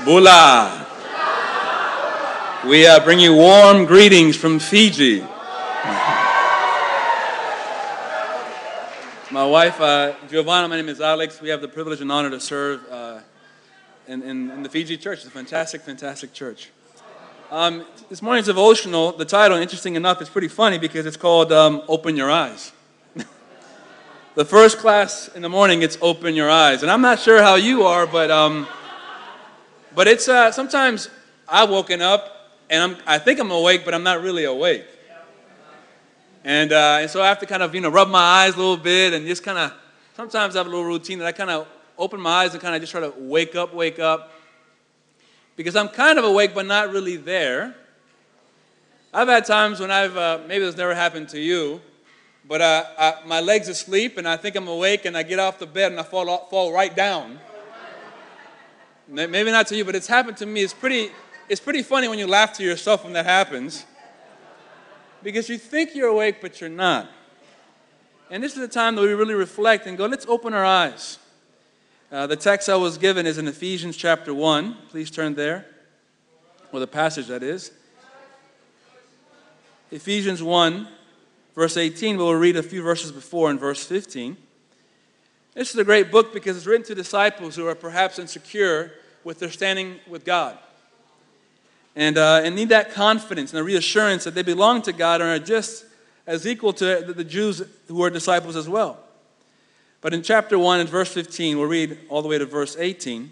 Bula. We bring you warm greetings from Fiji. My wife, Giovanna, my name is Alex. We have the privilege and honor to serve in the Fiji church. It's a fantastic, fantastic church. This morning's devotional, the title, interesting enough, is pretty funny because it's called Open Your Eyes. The first class in the morning, it's Open Your Eyes. And I'm not sure how you are, but it's sometimes I've woken up and I think I'm awake, but I'm not really awake. And so I have to kind of, rub my eyes a little bit and just kind of, sometimes I have a little routine that I kind of open my eyes and kind of just try to wake up. Because I'm kind of awake, but not really there. I've had times when maybe this never happened to you, but my legs asleep and I think I'm awake and I get off the bed and I fall right down. Maybe not to you, but it's happened to me. It's pretty funny when you laugh to yourself when that happens. Because you think you're awake, but you're not. And this is the time that we really reflect and go, let's open our eyes. The text I was given is in Ephesians chapter 1. Please turn there, or the passage that is. Ephesians 1, verse 18. We'll read a few verses before in verse 15. This is a great book because it's written to disciples who are perhaps insecure with their standing with God. And need that confidence and the reassurance that they belong to God and are just as equal to the Jews who are disciples as well. But in chapter 1 and verse 15, we'll read all the way to verse 18.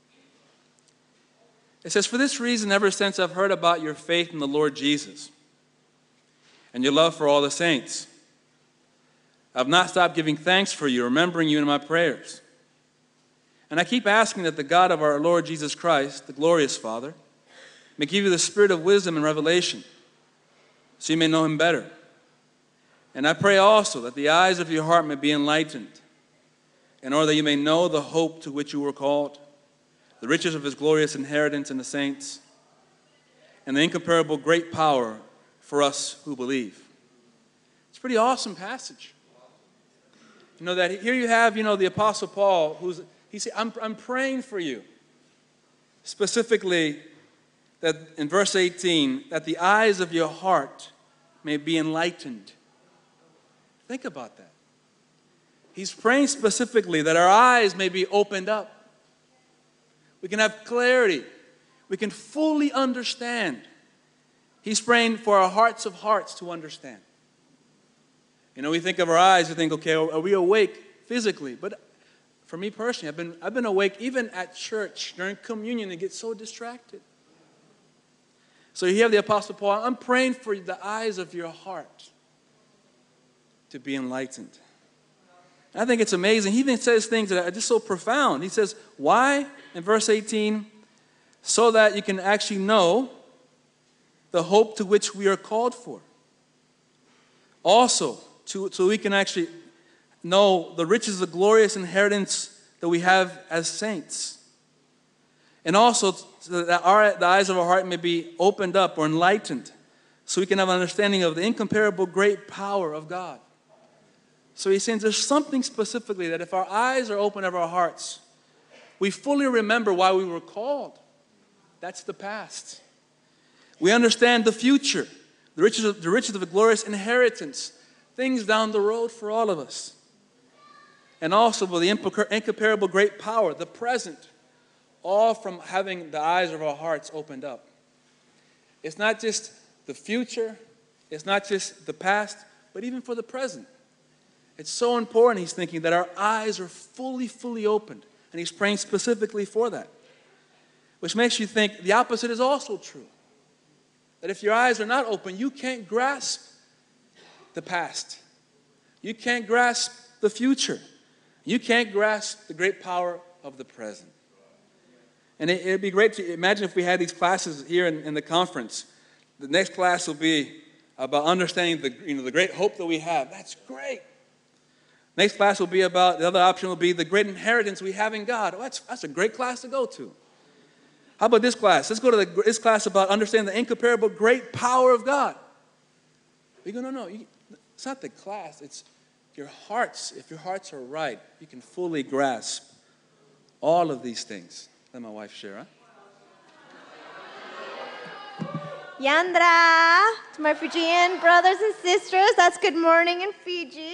It says, "For this reason, ever since I've heard about your faith in the Lord Jesus and your love for all the saints, I've not stopped giving thanks for you, remembering you in my prayers. And I keep asking that the God of our Lord Jesus Christ, the glorious Father, may give you the spirit of wisdom and revelation, so you may know him better. And I pray also that the eyes of your heart may be enlightened, in order that you may know the hope to which you were called, the riches of his glorious inheritance in the saints, and the incomparable great power for us who believe." It's a pretty awesome passage. That here you have, the Apostle Paul, he said, I'm praying for you. Specifically, that in verse 18, that the eyes of your heart may be enlightened. Think about that. He's praying specifically that our eyes may be opened up. We can have clarity. We can fully understand. He's praying for our hearts of hearts to understand. We think of our eyes, we think, okay, are we awake physically? But for me personally, I've been awake even at church during communion and get so distracted. So you have the Apostle Paul, I'm praying for the eyes of your heart to be enlightened. And I think it's amazing. He even says things that are just so profound. He says, why? In verse 18, so that you can actually know the hope to which we are called for. Also, so we can actually know the riches of the glorious inheritance that we have as saints. And also, so that the eyes of our heart may be opened up or enlightened, so we can have an understanding of the incomparable great power of God. So he's saying there's something specifically that if our eyes are open of our hearts, we fully remember why we were called. That's the past. We understand the future, the riches of the glorious inheritance, things down the road for all of us. And also the incomparable great power, the present, all from having the eyes of our hearts opened up. It's not just the future, it's not just the past, but even for the present. It's so important, he's thinking, that our eyes are fully opened. And he's praying specifically for that. Which makes you think the opposite is also true. That if your eyes are not open, you can't grasp the past. You can't grasp the future. You can't grasp the great power of the present. And it'd be great to imagine if we had these classes here in the conference. The next class will be about understanding the great hope that we have. That's great. Next class will be about, the other option will be the great inheritance we have in God. Oh, that's a great class to go to. How about this class? Let's go to this class about understanding the incomparable great power of God. We go, no, it's not the class. It's your hearts. If your hearts are right, you can fully grasp all of these things. Let my wife share, huh? Yandra, to my Fijian brothers and sisters, that's good morning in Fiji.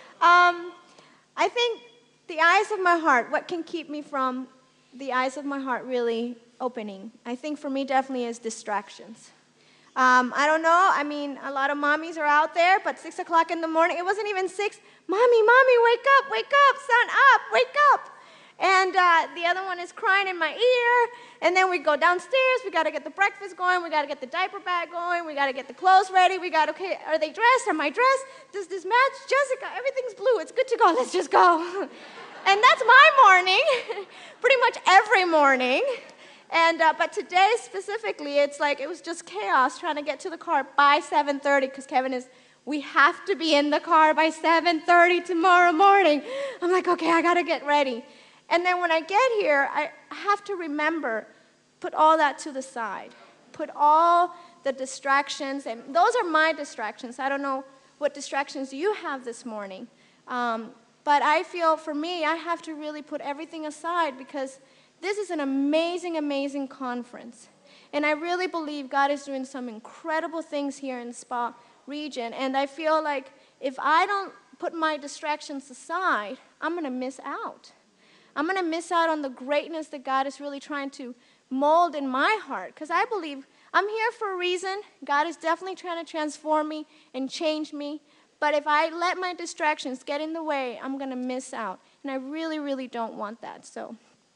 I think the eyes of my heart, what can keep me from the eyes of my heart really opening? I think for me definitely is distractions. I don't know, I mean, a lot of mommies are out there, but 6 o'clock in the morning, it wasn't even 6. Mommy, wake up, son, up, wake up. And the other one is crying in my ear. And then we go downstairs. We got to get the breakfast going. We got to get the diaper bag going. We got to get the clothes ready. Okay, are they dressed? Am I dressed? Does this match? Jessica, everything's blue. It's good to go. Let's just go. And that's my morning, pretty much every morning. And but today specifically, it's like it was just chaos trying to get to the car by 7:30 because Kevin is, we have to be in the car by 7:30 tomorrow morning. I'm like, okay, I got to get ready. And then when I get here, I have to remember, put all that to the side. Put all the distractions, and those are my distractions. I don't know what distractions you have this morning. But I feel for me, I have to really put everything aside because this is an amazing, amazing conference. And I really believe God is doing some incredible things here in the Spa region. And I feel like if I don't put my distractions aside, I'm going to miss out. I'm going to miss out on the greatness that God is really trying to mold in my heart. Because I believe I'm here for a reason. God is definitely trying to transform me and change me. But if I let my distractions get in the way, I'm going to miss out. And I really, really don't want that. So.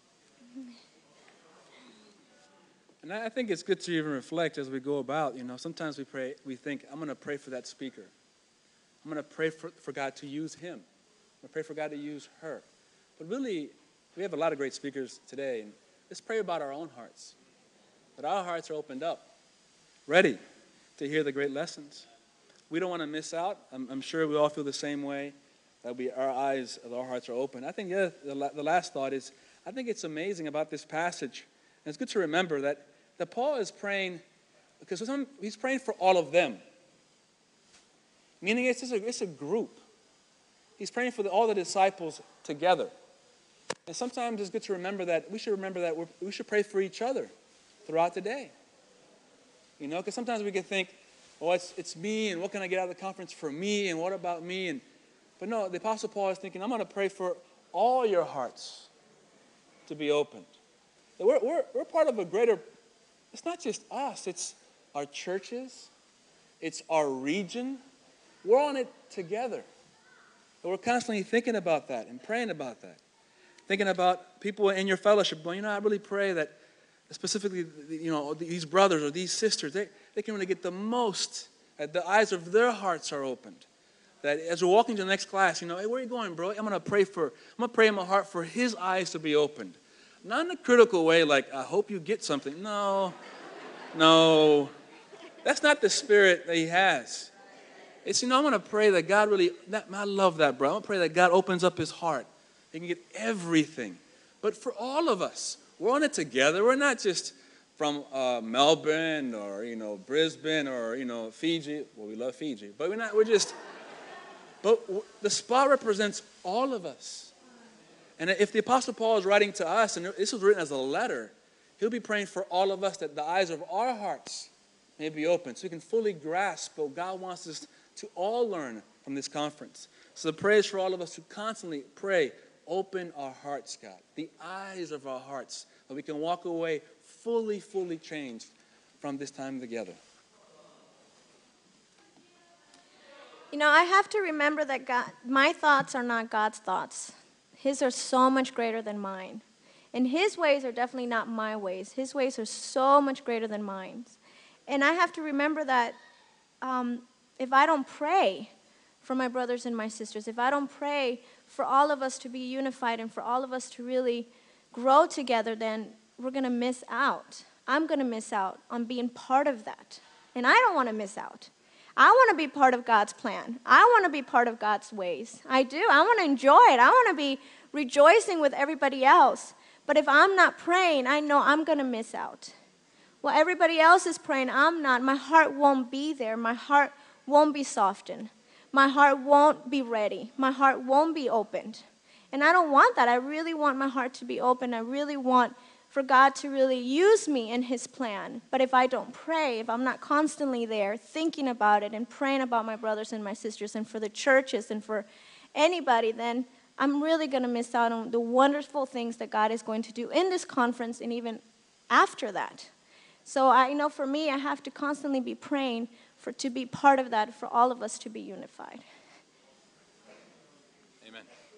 And I think it's good to even reflect as we go about. You know, sometimes we think, I'm going to pray for that speaker. I'm going to pray for God to use him. I'm going to pray for God to use her. But really, we have a lot of great speakers today. And let's pray about our own hearts. That our hearts are opened up, ready to hear the great lessons. We don't want to miss out. I'm sure we all feel the same way, that our eyes of our hearts are open. I think the last thought is, I think it's amazing about this passage. And it's good to remember that Paul is praying, because he's praying for all of them. Meaning it's a group. He's praying for all the disciples together. And sometimes it's good to remember that we should pray for each other throughout the day. You know, because sometimes we can think, oh, it's me, and what can I get out of the conference for me, and what about me? But no, the Apostle Paul is thinking, I'm going to pray for all your hearts to be opened. We're part of a greater, it's not just us, it's our churches, it's our region. We're on it together. And we're constantly thinking about that and praying about that. Thinking about people in your fellowship going, I really pray that specifically, these brothers or these sisters, they can really get the most, that the eyes of their hearts are opened. That as we're walking to the next class, hey, where are you going, bro? I'm going to pray in my heart for his eyes to be opened. Not in a critical way, like, I hope you get something. No. That's not the spirit that he has. It's, I'm going to pray that God really, I love that, bro. I'm going to pray that God opens up his heart. He can get everything. But for all of us, we're on it together. We're not just from Melbourne or, Brisbane or, Fiji. Well, we love Fiji. But but the Spa represents all of us. And if the Apostle Paul is writing to us, and this was written as a letter, he'll be praying for all of us that the eyes of our hearts may be open so we can fully grasp what God wants us to all learn from this conference. So the prayer is for all of us to constantly pray, open our hearts, God, the eyes of our hearts, that we can walk away fully changed from this time together. I have to remember that my thoughts are not God's thoughts. His are so much greater than mine. And his ways are definitely not my ways. His ways are so much greater than mine. And I have to remember that if I don't pray for my brothers and my sisters, if I don't pray for all of us to be unified and for all of us to really grow together, then we're going to miss out. I'm going to miss out on being part of that. And I don't want to miss out. I want to be part of God's plan. I want to be part of God's ways. I do. I want to enjoy it. I want to be rejoicing with everybody else. But if I'm not praying, I know I'm going to miss out. Well, everybody else is praying. I'm not. My heart won't be there. My heart won't be softened. My heart won't be ready. My heart won't be opened. And I don't want that. I really want my heart to be open. I really want for God to really use me in his plan. But if I don't pray, if I'm not constantly there thinking about it and praying about my brothers and my sisters and for the churches and for anybody, then I'm really going to miss out on the wonderful things that God is going to do in this conference and even after that. So I know for me, I have to constantly be praying to be part of that, for all of us to be unified. Amen.